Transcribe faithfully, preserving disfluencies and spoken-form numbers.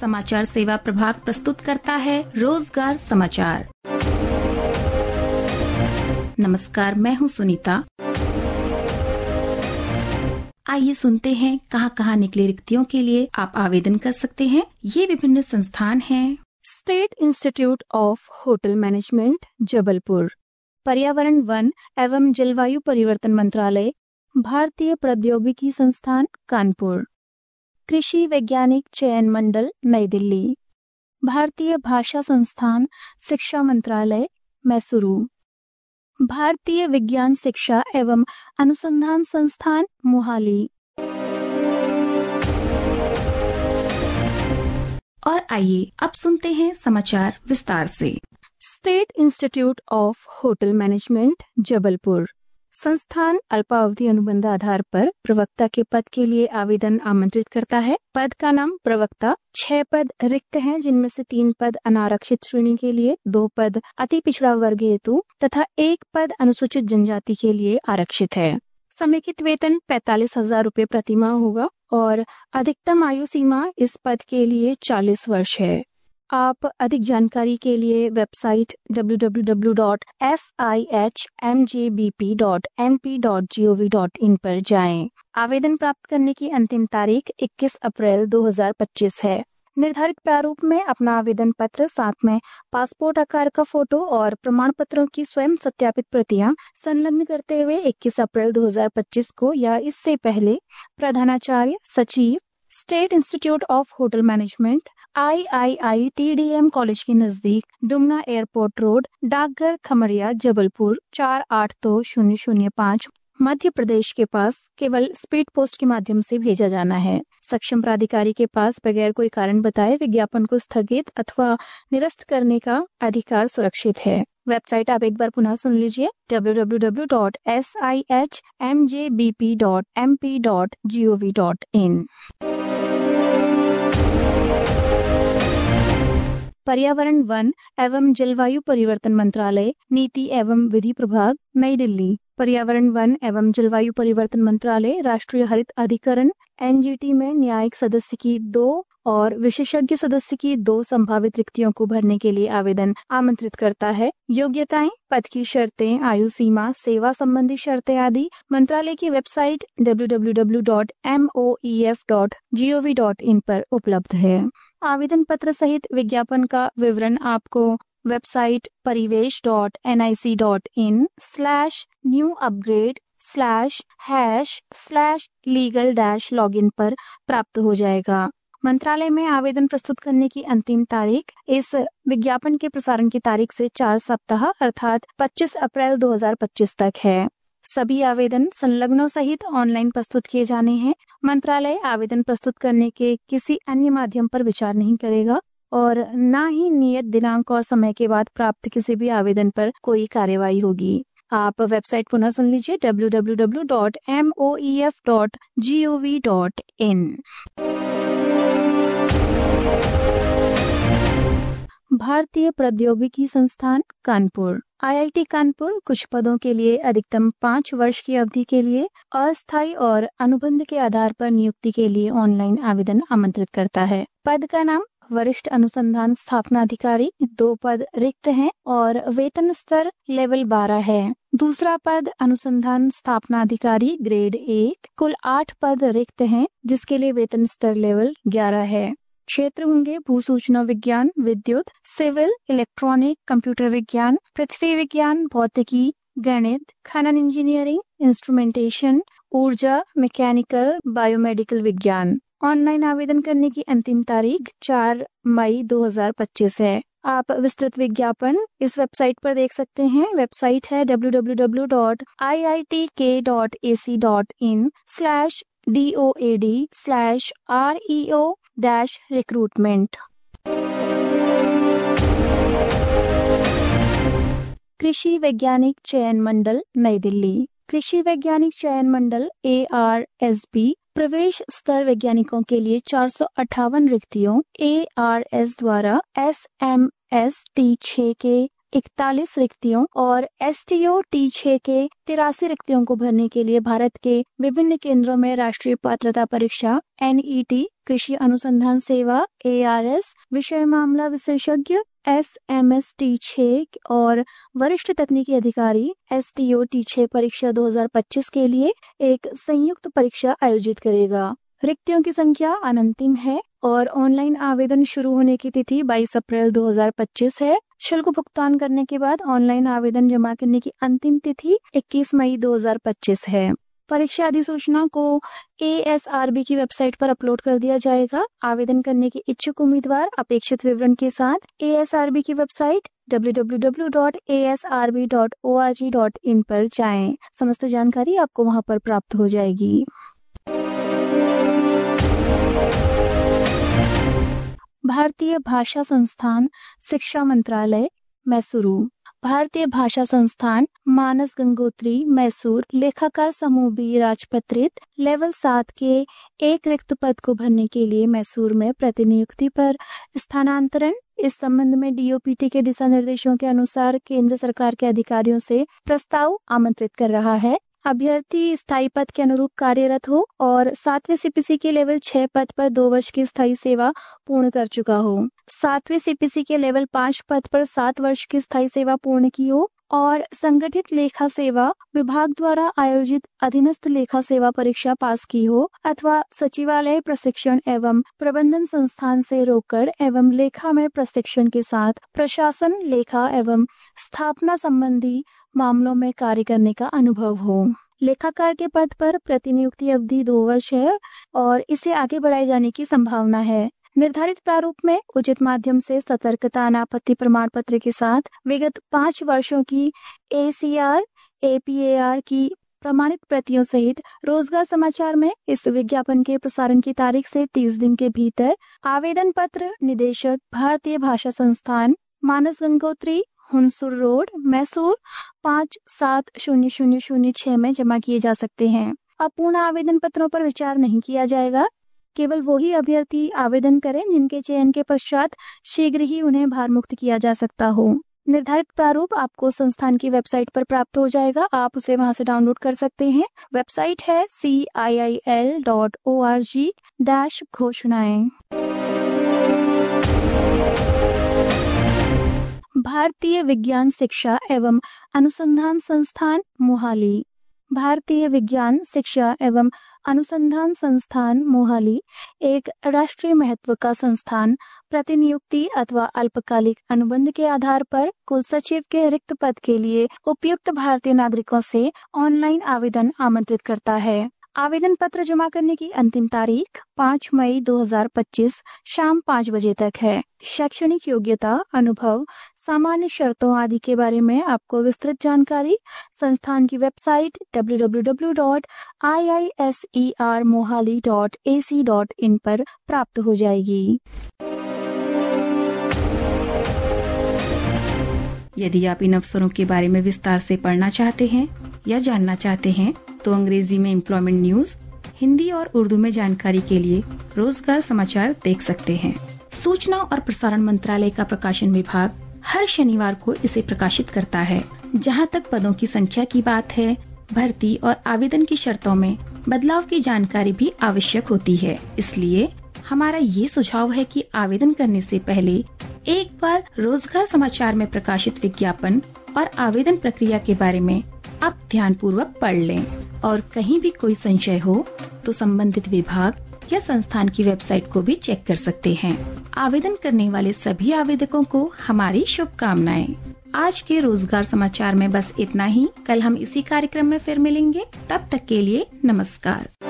समाचार सेवा प्रभाग प्रस्तुत करता है रोजगार समाचार। नमस्कार, मैं हूं सुनीता। आइए सुनते हैं कहां कहां निकली रिक्तियों के लिए आप आवेदन कर सकते हैं। ये विभिन्न संस्थान हैं। State Institute of Hotel Management Jabalpur, पर्यावरण वन एवं जलवायु परिवर्तन मंत्रालय, भारतीय प्रौद्योगिकी संस्थान कानपुर, कृषि वैज्ञानिक चयन मंडल नई दिल्ली, भारतीय भाषा संस्थान शिक्षा मंत्रालय मैसूरू, भारतीय विज्ञान शिक्षा एवं अनुसंधान संस्थान मोहाली। और आइए अब सुनते हैं समाचार विस्तार से। State Institute of Hotel Management Jabalpur संस्थान अल्पावधि अनुबंध आधार पर प्रवक्ता के पद के लिए आवेदन आमंत्रित करता है। पद का नाम प्रवक्ता। छह पद रिक्त हैं, जिनमें से तीन पद अनारक्षित श्रेणी के लिए, दो पद अति पिछड़ा वर्ग हेतु तथा एक पद अनुसूचित जनजाति के लिए आरक्षित है। समेकित वेतन पैंतालीस हजार रूपए प्रतिमाह होगा और अधिकतम आयु सीमा इस पद के लिए चालीस वर्ष है। आप अधिक जानकारी के लिए website W W W dot S I H M J B P dot M P dot G O V dot I पर जाएं। आवेदन प्राप्त करने की अंतिम तारीख इक्कीस अप्रैल दो हज़ार पच्चीस है। निर्धारित प्रारूप में अपना आवेदन पत्र, साथ में पासपोर्ट आकार का फोटो और प्रमाण पत्रों की स्वयं सत्यापित प्रतियां संलग्न करते हुए इक्कीस अप्रैल दो हज़ार पच्चीस को या इससे पहले प्रधानाचार्य सचिव State Institute of Hotel Management I I I T D M college के नजदीक डुमना एयरपोर्ट रोड, डाकघर खमरिया, जबलपुर चार आठ दो शून्य शून्य पाँच मध्य प्रदेश के पास केवल स्पीड पोस्ट के माध्यम से भेजा जाना है। सक्षम प्राधिकारी के पास बगैर कोई कारण बताए विज्ञापन को स्थगित अथवा निरस्त करने का अधिकार सुरक्षित है। वेबसाइट आप एक बार पुनः सुन लीजिए W W W dot S I H M J B P dot M P dot G O V dot I. पर्यावरण वन एवं जलवायु परिवर्तन मंत्रालय, नीति एवं विधि प्रभाग नई दिल्ली। पर्यावरण वन एवं जलवायु परिवर्तन मंत्रालय राष्ट्रीय हरित अधिकरण एन जी टी में न्यायिक सदस्य की दो और विशेषज्ञ सदस्य की दो संभावित रिक्तियों को भरने के लिए आवेदन आमंत्रित करता है। योग्यताएं, पद की शर्तें, आयु सीमा, सेवा संबंधी शर्तें आदि मंत्रालय की website W W W dot M O E F dot G O V dot I पर उपलब्ध है। आवेदन पत्र सहित विज्ञापन का विवरण आपको website Parivesh dot N I C dot in slash new upgrade slash hash slash legal dash log in पर प्राप्त हो जाएगा। मंत्रालय में आवेदन प्रस्तुत करने की अंतिम तारीख इस विज्ञापन के प्रसारण की तारीख से चार सप्ताह अर्थात पच्चीस अप्रैल दो हज़ार पच्चीस तक है। सभी आवेदन संलग्नों सहित ऑनलाइन प्रस्तुत किए जाने हैं। मंत्रालय आवेदन प्रस्तुत करने के किसी अन्य माध्यम पर विचार नहीं करेगा और न ही नियत दिनांक और समय के बाद प्राप्त किसी भी आवेदन पर कोई कार्यवाही होगी। आप वेबसाइट पुनः सुन लीजिए W W W dot M O E F dot G O V dot I. भारतीय प्रौद्योगिकी संस्थान Kanpur, I I T Kanpur कुछ पदों के लिए अधिकतम पाँच वर्ष की अवधि के लिए अस्थायी और अनुबंध के आधार पर नियुक्ति के लिए ऑनलाइन आवेदन आमंत्रित करता है। पद का नाम वरिष्ठ अनुसंधान स्थापना अधिकारी, दो पद रिक्त हैं और वेतन स्तर लेवल बारह है। दूसरा पद अनुसंधान स्थापना अधिकारी ग्रेड एक, कुल आठ पद रिक्त हैं जिसके लिए वेतन स्तर लेवल ग्यारह है। क्षेत्र होंगे भू सूचना विज्ञान, विद्युत, सिविल, इलेक्ट्रॉनिक, कंप्यूटर विज्ञान, पृथ्वी विज्ञान, भौतिकी, गणित, खनन इंजीनियरिंग, इंस्ट्रूमेंटेशन, ऊर्जा, मैकेनिकल, बायोमेडिकल विज्ञान। ऑनलाइन आवेदन करने की अंतिम तारीख चार मई दो हज़ार पच्चीस है। आप विस्तृत विज्ञापन इस वेबसाइट पर देख सकते हैं। वेबसाइट है W W W dot I I T K dot A C dot in slash D O A D slash R E O dash recruitment. कृषि वैज्ञानिक चयन मंडल नई दिल्ली। कृषि वैज्ञानिक चयन मंडल ए आर एस बी प्रवेश स्तर वैज्ञानिकों के लिए चार सौ अट्ठावन रिक्तियों ए आर एस द्वारा एस एम एस टी छह के इकतालीस रिक्तियों और एस टी ओ टी छह के तिरासी रिक्तियों को भरने के लिए भारत के विभिन्न केंद्रों में राष्ट्रीय पात्रता परीक्षा एन ई टी, कृषि अनुसंधान सेवा ए आर एस, विषय मामला विशेषज्ञ एस एम एस टी छह और वरिष्ठ तकनीकी अधिकारी एस टी ओ टी छह परीक्षा दो हज़ार पच्चीस के लिए एक संयुक्त परीक्षा आयोजित करेगा। रिक्तियों की संख्या अनंतिम है और ऑनलाइन आवेदन शुरू होने की तिथि बाईस अप्रैल दो हज़ार पच्चीस है। शुल्क भुगतान करने के बाद ऑनलाइन आवेदन जमा करने की अंतिम तिथि इक्कीस मई दो हज़ार पच्चीस है। परीक्षा अधिसूचना को ए एस आर बी की वेबसाइट पर अपलोड कर दिया जाएगा। आवेदन करने के इच्छुक उम्मीदवार अपेक्षित विवरण के साथ ए एस आर बी की website W W W dot A S R B dot O R G dot I पर जाएं। समस्त जानकारी आपको वहां पर प्राप्त हो जाएगी। भारतीय भाषा संस्थान शिक्षा मंत्रालय मैसूरू। भारतीय भाषा संस्थान मानस गंगोत्री मैसूर लेखाकार समूह बी राजपत्रित लेवल सात के एक रिक्त पद को भरने के लिए मैसूर में प्रतिनियुक्ति पर स्थानांतरण। इस संबंध में डी ओ पी टी के दिशा निर्देशों के अनुसार केंद्र सरकार के अधिकारियों से प्रस्ताव आमंत्रित कर रहा है। अभ्यर्थी स्थायी पद के अनुरूप कार्यरत हो और सातवें सी पी सी के लेवल छह पद पर दो वर्ष की स्थायी सेवा पूर्ण कर चुका हो, सातवें सी पी सी के लेवल पाँच पद पर सात वर्ष की स्थायी सेवा पूर्ण की हो और संगठित लेखा सेवा विभाग द्वारा आयोजित अधीनस्थ लेखा सेवा परीक्षा पास की हो अथवा सचिवालय प्रशिक्षण एवं प्रबंधन संस्थान से रोकड़ एवं लेखा में प्रशिक्षण के साथ प्रशासन, लेखा एवं स्थापना संबंधी मामलों में कार्य करने का अनुभव हो। लेखाकार के पद पर प्रतिनियुक्ति अवधि दो वर्ष है और इसे आगे बढ़ाए जाने की संभावना है। निर्धारित प्रारूप में उचित माध्यम से सतर्कता अनापत्ति प्रमाण पत्र के साथ विगत पाँच वर्षों की A C R, A P A R की प्रमाणित प्रतियों सहित रोजगार समाचार में इस विज्ञापन के प्रसारण की तारीख से तीस दिन के भीतर आवेदन पत्र निदेशक भारतीय भाषा संस्थान मानस गंगोत्री हुनसुर रोड मैसूर पाँच सात शून्य शून्य शून्य छह में जमा किए जा सकते हैं। अब पूर्ण आवेदन पत्रों पर विचार नहीं किया जाएगा। केवल वही अभ्यर्थी आवेदन करें जिनके चयन के पश्चात शीघ्र ही उन्हें भार मुक्त किया जा सकता हो। निर्धारित प्रारूप आपको संस्थान की वेबसाइट पर प्राप्त हो जाएगा। आप उसे वहां से डाउनलोड कर सकते हैं। वेबसाइट है C I I L dot O R G dash घोषणाएं। भारतीय विज्ञान शिक्षा एवं अनुसंधान संस्थान मोहाली। भारतीय विज्ञान शिक्षा एवं अनुसंधान संस्थान मोहाली एक राष्ट्रीय महत्व का संस्थान प्रतिनियुक्ति अथवा अल्पकालिक अनुबंध के आधार पर कुल सचिव के रिक्त पद के लिए उपयुक्त भारतीय नागरिकों से ऑनलाइन आवेदन आमंत्रित करता है। आवेदन पत्र जमा करने की अंतिम तारीख पाँच मई दो हज़ार पच्चीस शाम पाँच बजे तक है। शैक्षणिक योग्यता, अनुभव, सामान्य शर्तों आदि के बारे में आपको विस्तृत जानकारी संस्थान की website W W W dot I I S E R Mohali dot A C dot I पर प्राप्त हो जाएगी। यदि आप इन अवसरों के बारे में विस्तार से पढ़ना चाहते हैं या जानना चाहते हैं तो अंग्रेजी में एम्प्लॉयमेंट न्यूज, हिंदी और उर्दू में जानकारी के लिए रोजगार समाचार देख सकते हैं। सूचना और प्रसारण मंत्रालय का प्रकाशन विभाग हर शनिवार को इसे प्रकाशित करता है। जहां तक पदों की संख्या की बात है, भर्ती और आवेदन की शर्तों में बदलाव की जानकारी भी आवश्यक होती है। इसलिए हमारा ये सुझाव है कि आवेदन करने से पहले एक बार रोजगार समाचार में प्रकाशित विज्ञापन और आवेदन प्रक्रिया के बारे में आप ध्यान पूर्वक पढ़ लें और कहीं भी कोई संशय हो तो संबंधित विभाग या संस्थान की वेबसाइट को भी चेक कर सकते हैं। आवेदन करने वाले सभी आवेदकों को हमारी शुभकामनाएं। आज के रोजगार समाचार में बस इतना ही। कल हम इसी कार्यक्रम में फिर मिलेंगे। तब तक के लिए नमस्कार।